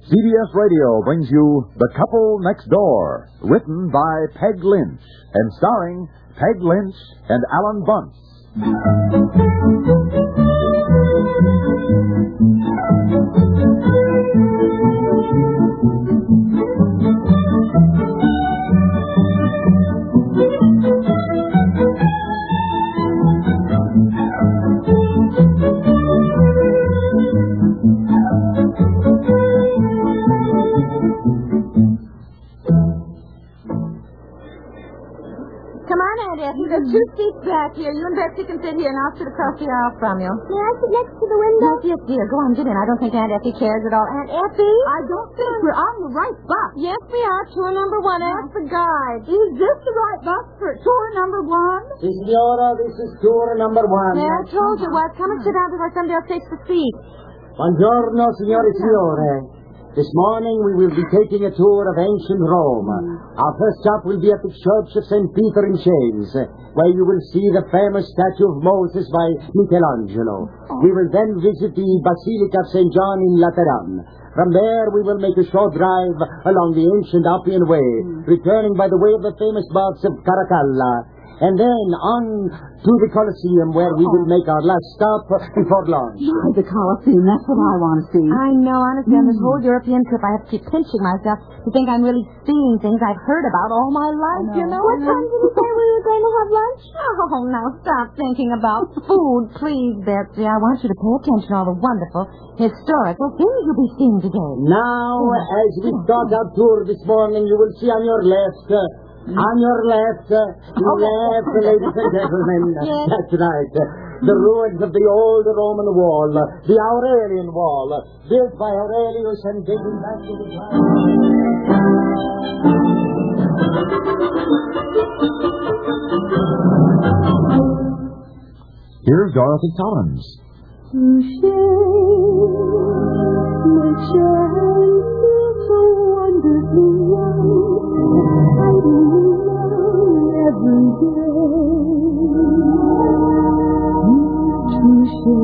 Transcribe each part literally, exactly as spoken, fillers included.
C B S Radio brings you The Couple Next Door, written by Peg Lynch and starring Peg Lynch and Alan Bunce. There's two seats back here. You and Betsy can sit here, and I'll sit across the aisle from you. May I sit next to the window? Yes, yes, dear. Go on, get in. I don't think Aunt Effie cares at all. Aunt Effie? I don't think we're on the right bus. Yes, we are. Tour number one. Ask the guide. Is this the right bus for tour number one? Signora, this is tour number one. Yeah, I told you what. Come and sit down before somebody else takes the seat. Buongiorno, signore e signore. This morning we will be taking a tour of ancient Rome. Mm. Our first stop will be at the Church of Saint Peter in Chains, where you will see the famous statue of Moses by Michelangelo. Oh. We will then visit the Basilica of Saint John in Lateran. From there we will make a short drive along the ancient Appian Way, mm. returning by the way of the famous baths of Caracalla, and then on to the Colosseum, where we will make our last stop before lunch. Oh, the Colosseum, that's what I want to see. I know, honestly, on mm. this whole European trip, I have to keep pinching myself to think I'm really seeing things I've heard about all my life, know. you know? What time did you say we were going to have lunch? Oh, now stop thinking about food, please, Betsy. I want you to pay attention to all the wonderful, historical things you'll be seeing today. Now, oh. as we start our tour this morning, you will see on your left... Uh, On your left, uh, oh, left, ladies and gentlemen. Yes. That's right. Uh, the ruins of the old Roman wall, uh, the Aurelian Wall, uh, built by Aurelius and dating back to the time. Here's Dorothy Collins. Touché, makes your hand feel so wonderfully young. I do every day. Touché.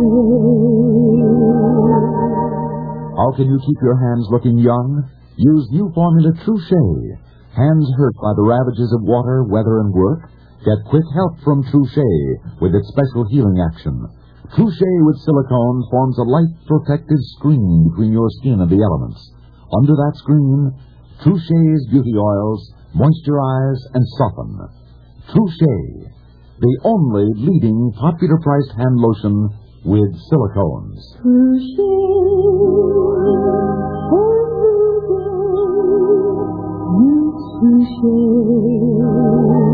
How can you keep your hands looking young? Use new formula Touché. Hands hurt by the ravages of water, weather, and work? Get quick help from Touché with its special healing action. Touché with silicone forms a light protective screen between your skin and the elements. Under that screen, Touché's beauty oils moisturize and soften. Touché, the only leading popular-priced hand lotion with silicones. Touché, every day, Touché.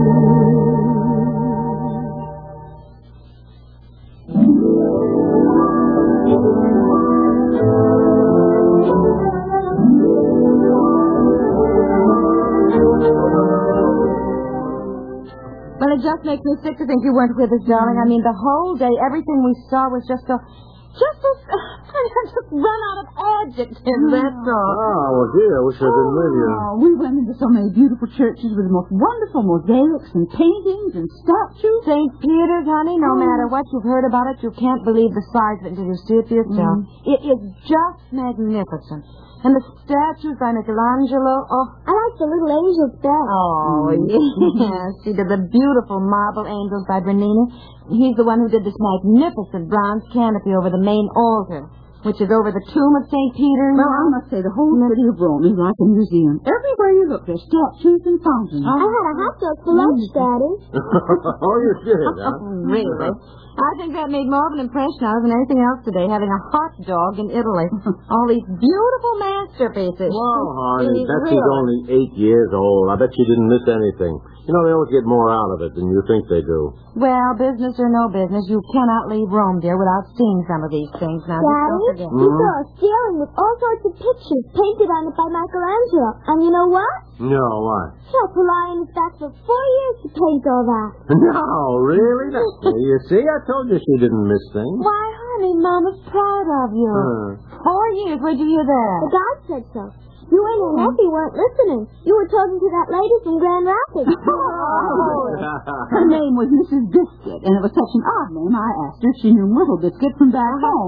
Well, it just makes me sick to think you weren't with us, darling. I mean, the whole day, everything we saw was just so... Just so... I'm just run out of adjectives, that's all. Oh, well, gee, I wish I'd been with you. Oh, we went into so many beautiful churches with the most wonderful mosaics and paintings and statues. Saint Peter's, honey, no oh. matter what you've heard about it, you can't believe the size of it until you see it for yourself. Mm. It is just magnificent. And the statues by Michelangelo, oh. I like the little angels best. Oh, mm. yes. See, the, the beautiful marble angels by Bernini. He's the one who did this magnificent bronze canopy over the main altar, which is over the tomb of Saint Peter. Well, I must say, the whole city of Rome is like a museum. Everywhere you look, there's statues and fountains. Oh. I had a hot dog for lunch, Daddy. Oh, you did, huh? Oh, really? I think that made more of an impression on us than anything else today, having a hot dog in Italy. All these beautiful masterpieces. Well, honey, These Betsy's really. only eight years old. I bet she didn't miss anything. You know, they always get more out of it than you think they do. Well, business or no business, you cannot leave Rome, dear, without seeing some of these things. Now, just don't Daddy, forget. we saw a ceiling with all sorts of pictures painted on it by Michelangelo. And you know what? No, what? He had to lie on his back for four years to paint all that. No, really? No. You see, I told you she didn't miss things. Why, honey, Mama's proud of you. Uh. Four years, where'd you hear that? The guide said so. You and Aunt Effie weren't listening. You were talking to that lady from Grand Rapids. Oh. Her name was Missus Biscuit, and it was such an odd name, I asked her if she knew Little Biscuit from back home.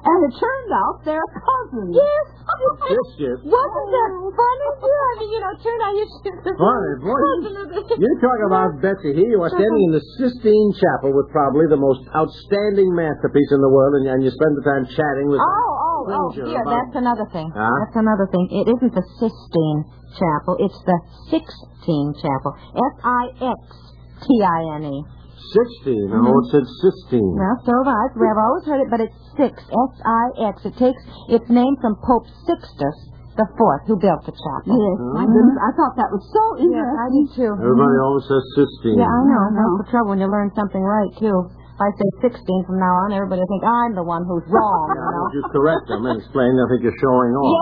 And it turned out they're cousins. Yes. Sister. Wasn't that funny, dear? I mean, you know, it turned out you should... Funny, boy. You talk about Betsy here. You are standing in the Sistine Chapel with probably the most outstanding masterpiece in the world, and, and you spend the time chatting with... Oh, oh, oh, stranger dear, about- that's another thing. Huh? That's another thing. It isn't the Sistine Chapel. It's the Sixteen Chapel. S I X T I N E. Sixteen. Oh, it said Sistine. Well, so have I. So I've always heard it, but it's six. S I X. It takes its name from Pope Sixtus the Fourth, who built the chapel. Yes, my goodness, I thought that was so Yes, interesting. I did too. Everybody always says Sistine. Yeah, I know. I know. That's the trouble when you learn something right, too. If I say sixteen from now on, everybody will think I'm the one who's wrong, you know. If you correct them and explain, they'll think you're showing off.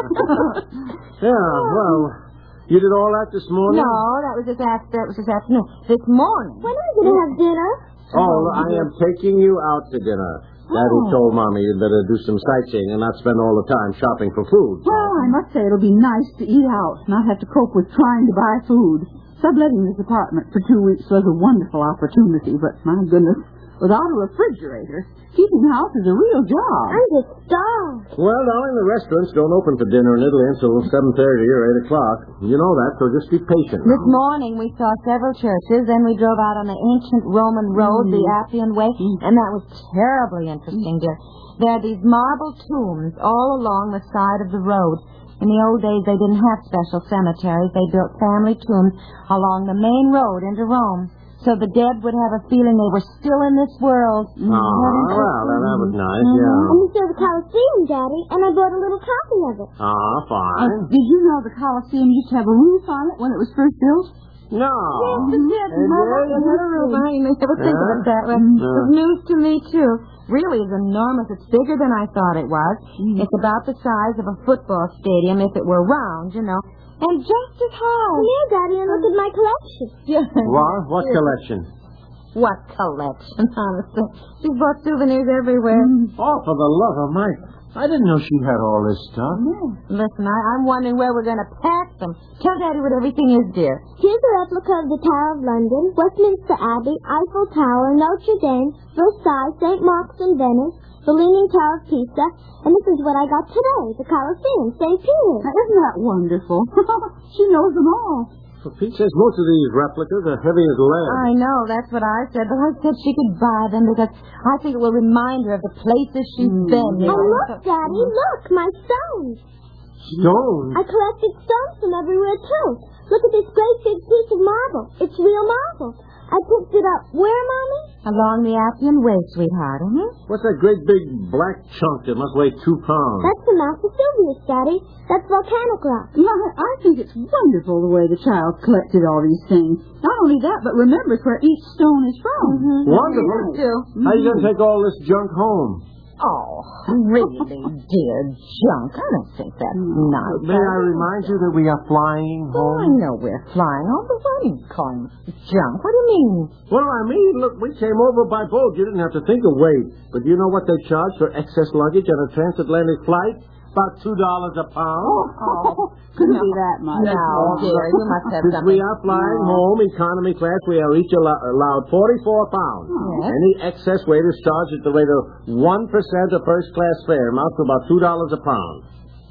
Yeah, well, you did all that this morning? No, that was this after. That was this afternoon. This morning. When are we going to have dinner? Oh, I am taking you out to dinner. Daddy Oh. told Mommy you'd better do some sightseeing and not spend all the time shopping for food. Well, I must say it'll be nice to eat out, not have to cope with trying to buy food. Subletting this apartment for two weeks was a wonderful opportunity, but my goodness, without a refrigerator, keeping house is a real job. I'm just starved. Well, darling, the restaurants don't open for dinner in Italy until seven thirty or eight o'clock. You know that, so just be patient. This morning we saw several churches, then we drove out on the ancient Roman road, the Appian Way, and that was terribly interesting, dear. There are these marble tombs all along the side of the road. In the old days, they didn't have special cemeteries. They built family tombs along the main road into Rome, so the dead would have a feeling they were still in this world. Oh, well, that, that was nice, yeah. And we saw the Colosseum, Daddy, and I bought a little copy of it. Ah, fine. Uh, did you know the Colosseum used to have a roof on it when it was first built? No. Yes, it did. It Mother, did? it had a roof. I didn't ever think of it that way. Yeah. It was news to me, too. Really, it's enormous. It's bigger than I thought it was. It's about the size of a football stadium if it were round, you know. And just as high. Come here, Daddy, and look at my collection. Yeah. What? What collection? What collection, honestly. She's bought souvenirs everywhere. Oh, for the love of Mike. I didn't know she had all this stuff. Listen, I, I'm wondering where we're going to pack them. Tell Daddy what everything is, dear. Here's a replica of the Tower of London, Westminster Abbey, Eiffel Tower, Notre Dame, Versailles, Saint Mark's in Venice, the Leaning Tower of Pisa, and this is what I got today, the Colosseum, Saint Peter. Now, isn't that wonderful? She knows them all. For Pete says most of these replicas are heavy as lead. I know, that's what I said, but I said she could buy them because I think it will remind her of the places she's been. You Oh, know. look, Daddy, look, my stones. Stones? I collected stones from everywhere, too. Look at this great big piece of marble. It's real marble. I picked it up. Where, Mommy? Along the Appian Way, sweetheart. Mm-hmm. What's that great big black chunk that must weigh two pounds? That's the Mount Vesuvius, Daddy. That's volcanic rock. Yeah, I think it's wonderful the way the child collected all these things. Not only that, but remembers where each stone is from. Wonderful. too. How are you going to take all this junk home? Oh, really, dear junk. I don't think that's nice. May I remind you that we are flying Oh, I home? know we're flying home, but why do you call him junk? What do you mean? Well, I mean, look, we came over by boat. You didn't have to think of weight. But do you know what they charge for excess luggage on a transatlantic flight? About two dollars a pound. Oh, Couldn't be that much. no, dear, you must have Since something. we are flying home economy class, we are each allo- allowed forty-four pounds. Yes. Any excess weight is charged at the rate of one percent of first class fare, amounts to about two dollars a pound.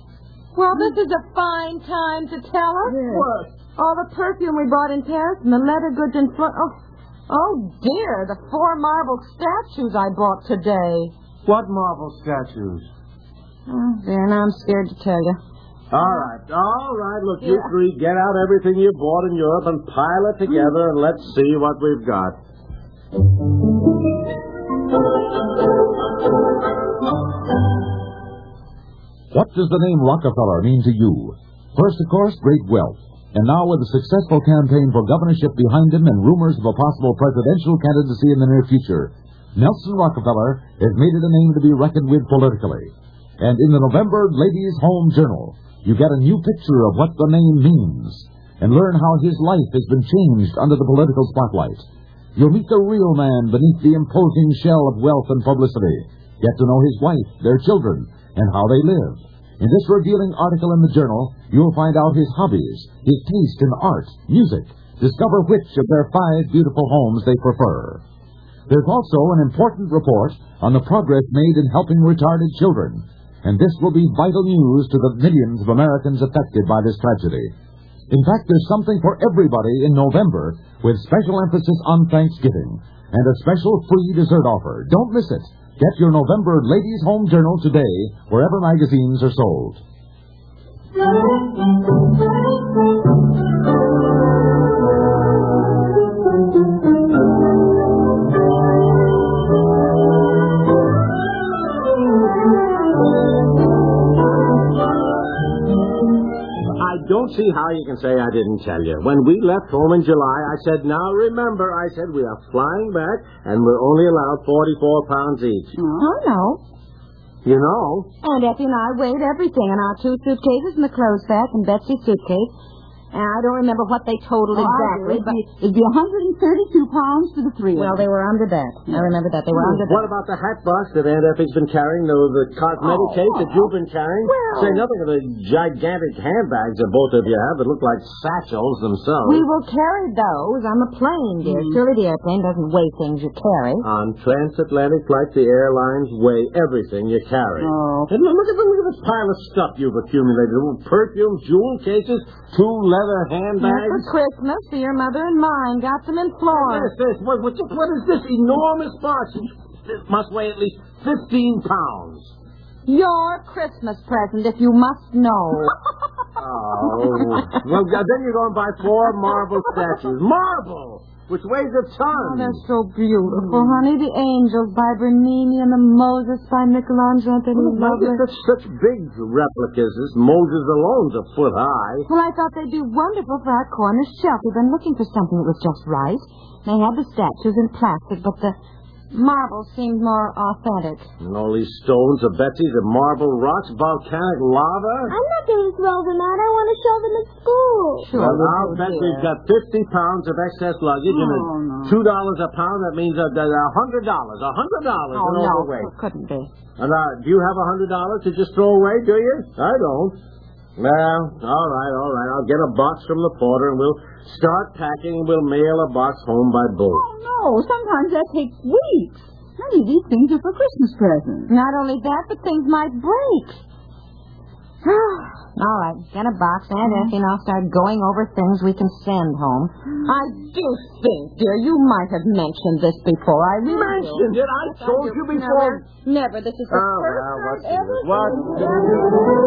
Well, this is a fine time to tell us. What? All the perfume we bought in Paris and the leather goods in front. Oh, oh dear, the four marble statues I bought today. What marble statues? Oh, dear, now I'm scared to tell you. All right, all right. Look, you three, get out everything you bought in Europe and pile it together, and let's see what we've got. What does the name Rockefeller mean to you? First, of course, great wealth. And now with a successful campaign for governorship behind him and rumors of a possible presidential candidacy in the near future, Nelson Rockefeller has made it a name to be reckoned with politically. And in the November Ladies' Home Journal, you get a new picture of what the name means and learn how his life has been changed under the political spotlight. You'll meet the real man beneath the imposing shell of wealth and publicity. Get to know his wife, their children, and how they live. In this revealing article in the journal, you'll find out his hobbies, his taste in art, music. Discover which of their five beautiful homes they prefer. There's also an important report on the progress made in helping retarded children, and this will be vital news to the millions of Americans affected by this tragedy. In fact, there's something for everybody in November, with special emphasis on Thanksgiving, and a special free dessert offer. Don't miss it. Get your November Ladies' Home Journal today, wherever magazines are sold. I don't see how you can say I didn't tell you. When we left home in July, I said, now remember, I said, we are flying back, and we're only allowed forty-four pounds each. Oh, no. You know? Aunt Effie and I weighed everything in our two suitcases and the clothes sack and Betsy's suitcase. And I don't remember what they totaled Oh, exactly, it'd but... be, it'd be one hundred thirty-two pounds for the three Well, of them. they were under that. I remember that. They were under What that. about the hat box that Aunt Effie's been carrying, the, the cosmetic Oh, case that you've been carrying? Well- Say nothing of the gigantic handbags that both of you have that look like satchels themselves. We will carry those on the plane, dear. Surely the airplane doesn't weigh things you carry. On transatlantic flights, the airlines weigh everything you carry. Oh. And look at, the, look at this pile of stuff you've accumulated. Perfumes, jewel cases, two leather handbags. Not for Christmas, for your mother and mine. Got them in Florida. Yes, yes. What, what, what is this enormous box? It must weigh at least fifteen pounds. Your Christmas present, if you must know. Oh. Well, then you're going to buy four marble statues. Marble! Which weighs a ton. Oh, they're so beautiful, honey. The Angels by Bernini and the Moses by Michelangelo. They're Well, lovely. such, such big replicas. This Moses alone's a foot high. Well, I thought they'd be wonderful for our corner shelf. We've been looking for something that was just right. They had the statues in plastic, but the marble seemed more authentic. And all these stones of Betsy, the marble rocks, volcanic lava. I'm not going to throw them out. I want to show them at school. Sure. Well, we'll I'll do, bet dear. we've got fifty pounds of excess luggage and Oh, at no. two dollars a pound. That means a a hundred dollars. A hundred dollars Oh, in no, overweight. it couldn't be. And uh, do you have a hundred dollars to just throw away? Do you? I don't. Well, all right, all right. I'll get a box from the porter and we'll start packing. We'll mail a box home by boat. Oh, no. Sometimes that takes weeks. Many of these things are for Christmas presents. Not only that, but things might break. All right, get a box, Aunt Effie, and I'll start going over things we can send home. I do think, dear, you might have mentioned this before. I really Mentioned do. it? I told you before. Never. Never. This is the Oh, first well, what's time ever. What?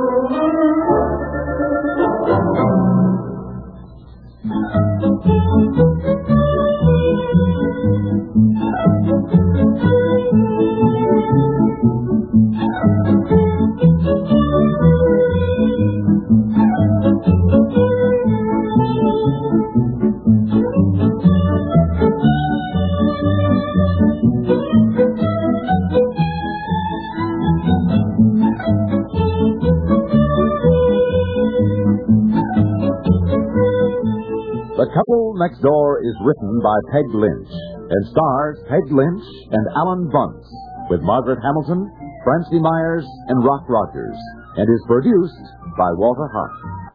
The Couple Next Door is written by Peg Lynch and stars Peg Lynch and Alan Bunce with Margaret Hamilton, Francie Myers, and Rock Rogers, and is produced by Walter Hart.